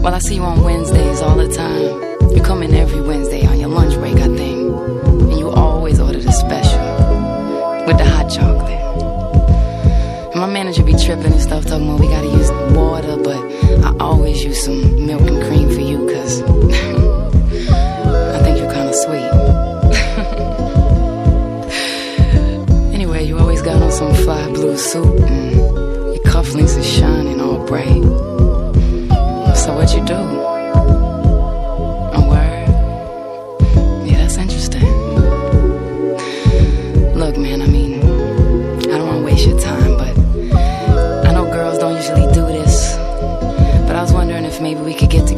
Well, I see you on Wednesdays all the time. You come in every Wednesday on your lunch break, I think. And you always order the special with the hot chocolate. And my manager be tripping and stuff, talking about we gotta use water, but I always use some milk and cream for you, cause I think you're kinda sweet. Anyway, you always got on some fly blue suit, and your cufflinks is shining all bright. So what you do? A word? Yeah, that's interesting. Look, man, I mean, I don't wanna waste your time, but I know girls don't usually do this. But I was wondering if maybe we could get